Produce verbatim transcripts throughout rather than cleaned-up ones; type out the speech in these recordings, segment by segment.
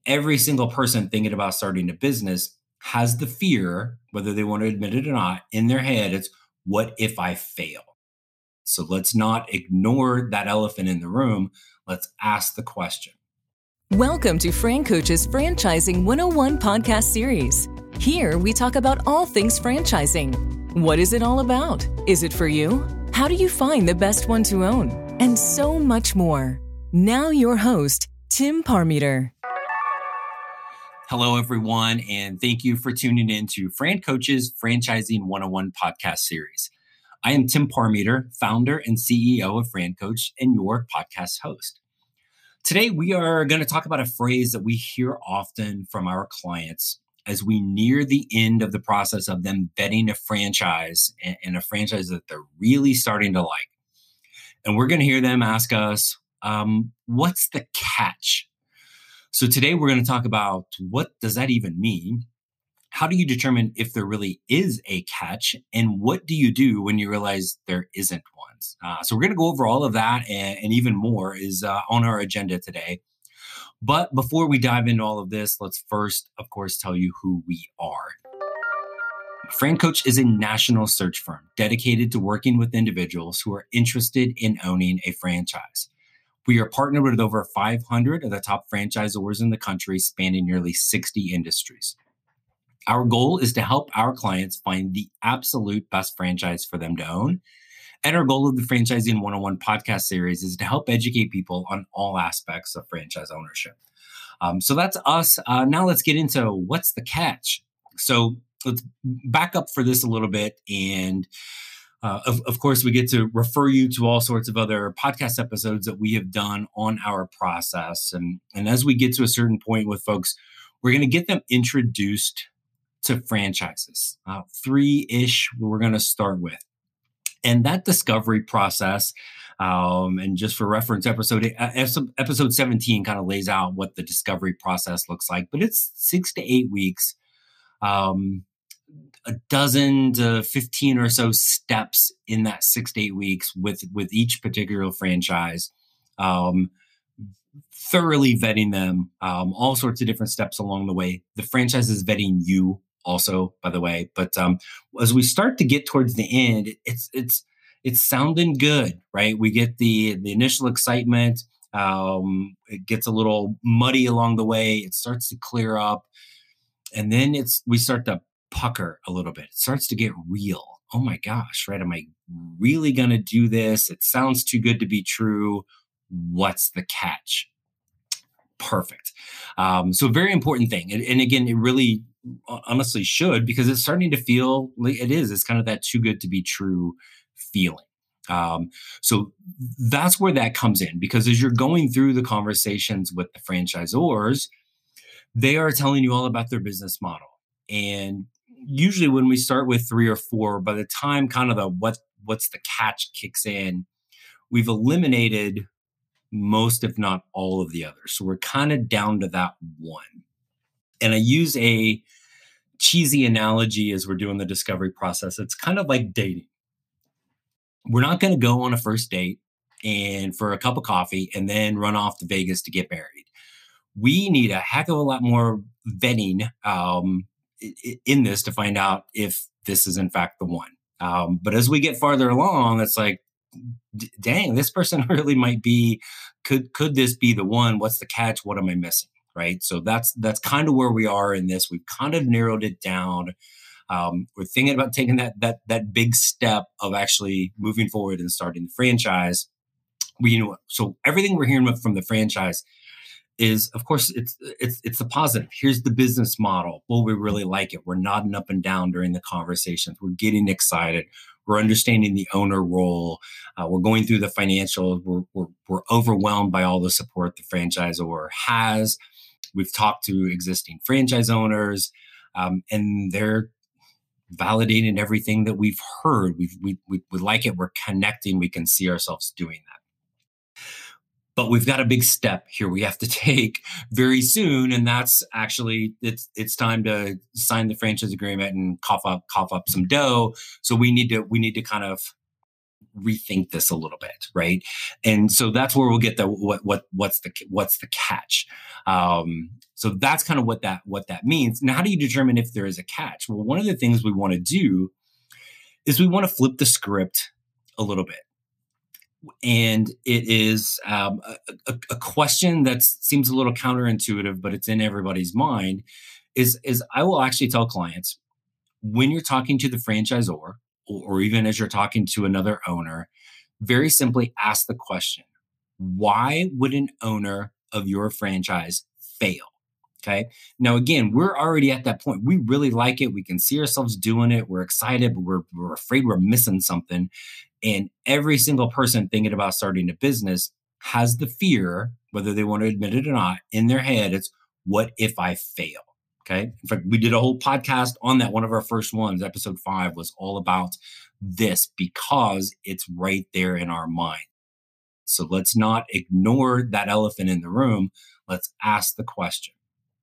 every single person thinking about starting a business has the fear, whether they want to admit it or not, in their head. It's, what if I fail? So let's not ignore that elephant in the room. Let's ask the question. Welcome to Fran Coach's Franchising one oh one podcast series. Here we talk about all things franchising. What is it all about? Is it for you? How do you find the best one to own? And so much more. Now your host, Tim Parmeter. Hello, everyone, and thank you for tuning in to Fran Coach's Franchising one oh one podcast series. I am Tim Parmeter, founder and C E O of Fran Coach and your podcast host. Today, we are going to talk about a phrase that we hear often from our clients as we near the end of the process of them vetting a franchise and a franchise that they're really starting to like. And we're going to hear them ask us, um, what's the catch? So today we're going to talk about, what does that even mean? How do you determine if there really is a catch? And what do you do when you realize there isn't one? Uh, so we're going to go over all of that and, and even more is uh, on our agenda today. But before we dive into all of this, let's first, of course, tell you who we are. Fran Coach is a national search firm dedicated to working with individuals who are interested in owning a franchise. We are partnered with over five hundred of the top franchisors in the country, spanning nearly sixty industries. Our goal is to help our clients find the absolute best franchise for them to own. And our goal of the Franchising one oh one podcast series is to help educate people on all aspects of franchise ownership. Um, so that's us. Uh, now let's get into what's the catch. So let's back up for this a little bit. And uh, of, of course, we get to refer you to all sorts of other podcast episodes that we have done on our process. And, and as we get to a certain point with folks, we're going to get them introduced to franchises. Uh, three-ish we're going to start with. And that discovery process, um, and just for reference, episode uh, episode seventeen kind of lays out what the discovery process looks like. But it's six to eight weeks, um, a dozen to fifteen or so steps in that six to eight weeks with with each particular franchise, um, thoroughly vetting them, um, all sorts of different steps along the way. The franchise is vetting you also, by the way. But um, as we start to get towards the end, it's it's it's sounding good, right? We get the the initial excitement. Um, it gets a little muddy along the way. It starts to clear up, and then it's we start to pucker a little bit. It starts to get real. Oh my gosh, right? Am I really going to do this? It sounds too good to be true. What's the catch? Perfect. Um, so a very important thing. And, and again, it really honestly should, because it's starting to feel like it is. It's kind of that too good to be true feeling. Um, so that's where that comes in, because as you're going through the conversations with the franchisors, they are telling you all about their business model. And usually when we start with three or four, by the time kind of the what what's the catch kicks in, we've eliminated most, if not all, of the others. So we're kind of down to that one. And I use a cheesy analogy as we're doing the discovery process. It's kind of like dating. We're not going to go on a first date and for a cup of coffee and then run off to Vegas to get married. We need a heck of a lot more vetting um, in this to find out if this is in fact the one. Um, but as we get farther along, it's like, d- dang, this person really might be, could, could this be the one? What's the catch? What am I missing? Right. So that's, that's kind of where we are in this. We've kind of narrowed it down. Um, we're thinking about taking that, that, that big step of actually moving forward and starting the franchise. We, you know, so everything we're hearing from the franchise is, of course, it's, it's, it's the positive. Here's the business model. Well, we really like it. We're nodding up and down during the conversations. We're getting excited. We're understanding the owner role. Uh, we're going through the financials. We're, we're, we're overwhelmed by all the support the franchisor has. We've talked to existing franchise owners, um, and they're validating everything that we've heard. We've, we, we, we like it. We're connecting. We can see ourselves doing that. But we've got a big step here we have to take very soon, and that's actually it's it's time to sign the franchise agreement and cough up cough up some dough. So we need to we need to kind of rethink this a little bit, right? And so that's where we'll get the what what what's the what's the catch. Um, So that's kind of what that what that means. Now, how do you determine if there is a catch? Well, one of the things we want to do is we want to flip the script a little bit. And it is um, a, a question that seems a little counterintuitive, but it's in everybody's mind, is, is I will actually tell clients, when you're talking to the franchisor, or, or even as you're talking to another owner, very simply ask the question, why would an owner of your franchise fail? Okay. Now, again, we're already at that point. We really like it. We can see ourselves doing it. We're excited, but we're, we're afraid we're missing something. And every single person thinking about starting a business has the fear, whether they want to admit it or not, in their head. It's, what if I fail? Okay. In fact, we did a whole podcast on that. One of our first ones, episode five, was all about this because it's right there in our mind. So let's not ignore that elephant in the room. Let's ask the question.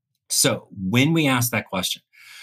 So when we ask that question,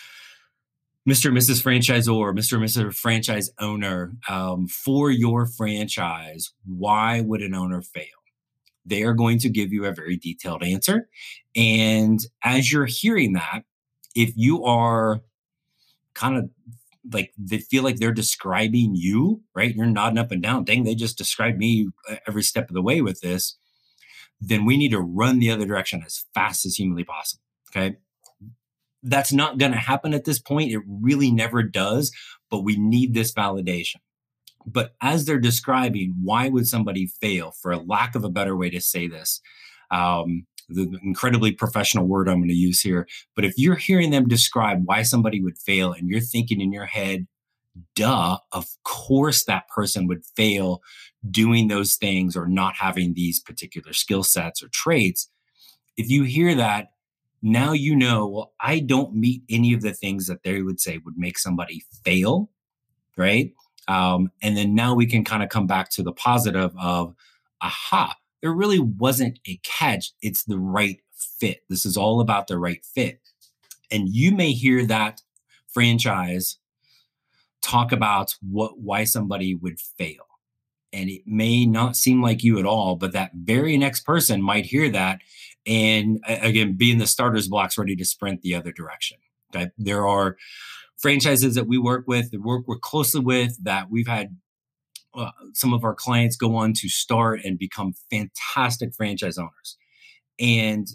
Mister and Missus Franchisor, Mister and Missus Franchise Owner, um, for your franchise, why would an owner fail? They are going to give you a very detailed answer. And as you're hearing that, if you are kind of like, they feel like they're describing you, right? You're nodding up and down. Dang, they just described me every step of the way with this. Then we need to run the other direction as fast as humanly possible. Okay. That's not going to happen at this point. It really never does, but we need this validation. But as they're describing, why would somebody fail, for a lack of a better way to say this, um, the incredibly professional word I'm going to use here. But if you're hearing them describe why somebody would fail and you're thinking in your head, duh, of course that person would fail doing those things or not having these particular skill sets or traits. If you hear that, now you know, well, I don't meet any of the things that they would say would make somebody fail, right? Um, and then now we can kind of come back to the positive of, aha, there really wasn't a catch. It's the right fit. This is all about the right fit. And you may hear that franchise talk about what why somebody would fail. And it may not seem like you at all, but that very next person might hear that and, again, be in the starter's blocks ready to sprint the other direction. Okay? There are franchises that we work with, that work we're closely with, that we've had uh, some of our clients go on to start and become fantastic franchise owners. And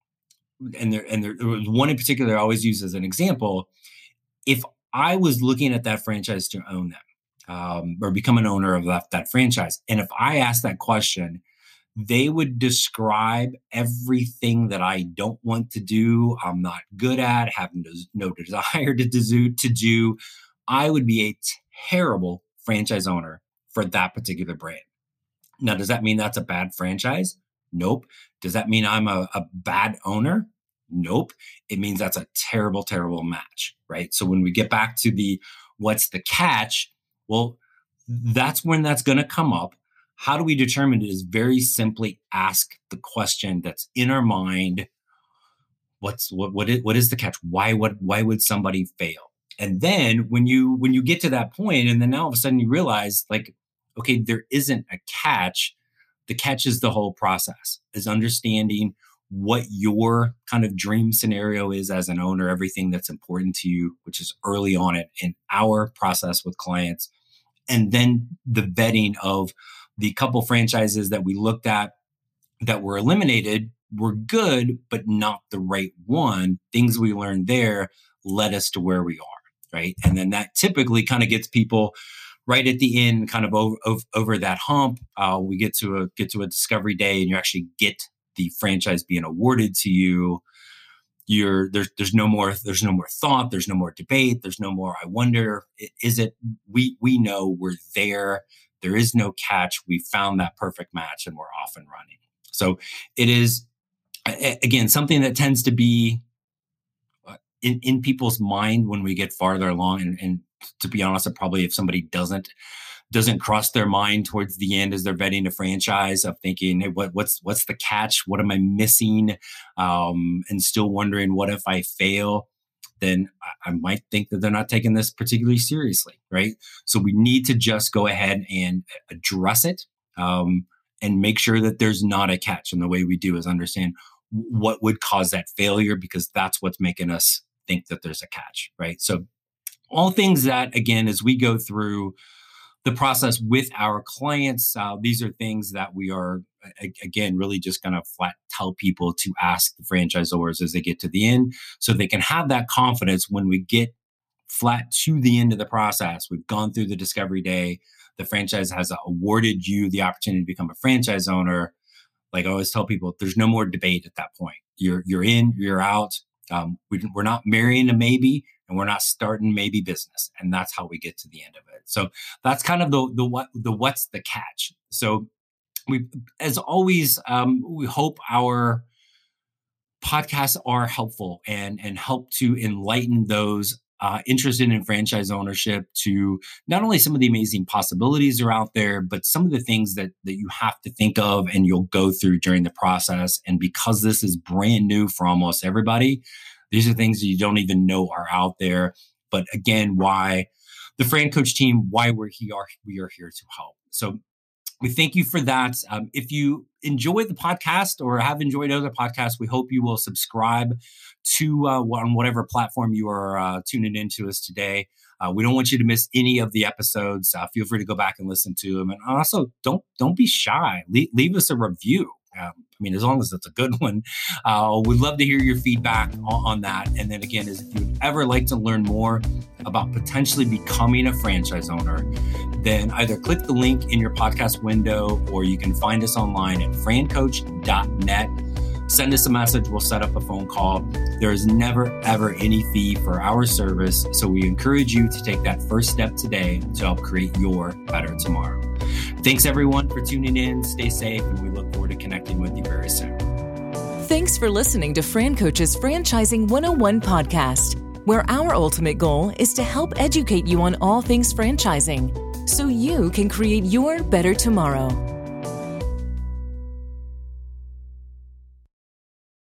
and there and there, there was one in particular I always use as an example. If I was looking at that franchise to own them um, or become an owner of that, that franchise, and if I asked that question, they would describe everything that I don't want to do, I'm not good at, have no, no desire to do, to do. I would be a terrible franchise owner for that particular brand. Now, does that mean that's a bad franchise? Nope. Does that mean I'm a, a bad owner? Nope. It means that's a terrible, terrible match, right? So when we get back to the what's the catch, well, that's when that's going to come up. How do we determine it? Is very simply ask the question that's in our mind. What's what what is, what is the catch? Why would why would somebody fail? And then when you when you get to that point, and then now all of a sudden you realize, like, okay, there isn't a catch. The catch is the whole process, is understanding what your kind of dream scenario is as an owner, everything that's important to you, which is early on it in our process with clients. And then the vetting of the couple franchises that we looked at that were eliminated were good, but not the right one. Things we learned there led us to where we are, right? And then that typically kind of gets people right at the end, kind of over, over, over that hump. Uh, we get to a get to a discovery day, and you actually get the franchise being awarded to you. You're there's there's no more there's no more thought, there's no more debate, there's no more I wonder, is it? We we know we're there. There is no catch. We found that perfect match, and we're off and running. So it is, again, something that tends to be in, in people's mind when we get farther along. And, and to be honest, probably if somebody doesn't doesn't cross their mind towards the end as they're vetting a franchise, of thinking, hey, what, what's what's the catch? What am I missing? Um, and still wondering, what if I fail? Then I, I might think that they're not taking this particularly seriously, right? So we need to just go ahead and address it um, and make sure that there's not a catch. And the way we do is understand, what would cause that failure, because that's what's making us think that there's a catch, right? So all things that, again, as we go through the process with our clients, uh, these are things that we are, again, really just going to flat tell people to ask the franchisors as they get to the end, so they can have that confidence when we get flat to the end of the process. We've gone through the discovery day. The franchise has awarded you the opportunity to become a franchise owner. Like I always tell people, there's no more debate at that point. You're you're in, you're out. Um, we, we're not marrying a maybe, and we're not starting maybe business. And that's how we get to the end of it. So that's kind of the the what the what's the catch. So we, as always, um, we hope our podcasts are helpful and and help to enlighten those Uh, interested in franchise ownership to not only some of the amazing possibilities are out there, but some of the things that that you have to think of and you'll go through during the process. And because this is brand new for almost everybody, these are things that you don't even know are out there. But again, why the Fran Coach team, why we're here, we are here to help. So we thank you for that. Um, if you enjoy the podcast or have enjoyed other podcasts, we hope you will subscribe to uh, on whatever platform you are uh, tuning into us today. Uh, we don't want you to miss any of the episodes. Uh, feel free to go back and listen to them. And also, don't don't be shy. Le- leave us a review. Um, I mean, as long as it's a good one. Uh, we'd love to hear your feedback on, on that. And then again, is if you'd ever like to learn more about potentially becoming a franchise owner, then either click the link in your podcast window, or you can find us online at fran coach dot net. Send us a message. We'll set up a phone call. There is never, ever any fee for our service. So we encourage you to take that first step today to help create your better tomorrow. Thanks, everyone, for tuning in. Stay safe, and we look forward to connecting with you very soon. Thanks for listening to Fran Coach's Franchising one oh one podcast, where our ultimate goal is to help educate you on all things franchising so you can create your better tomorrow.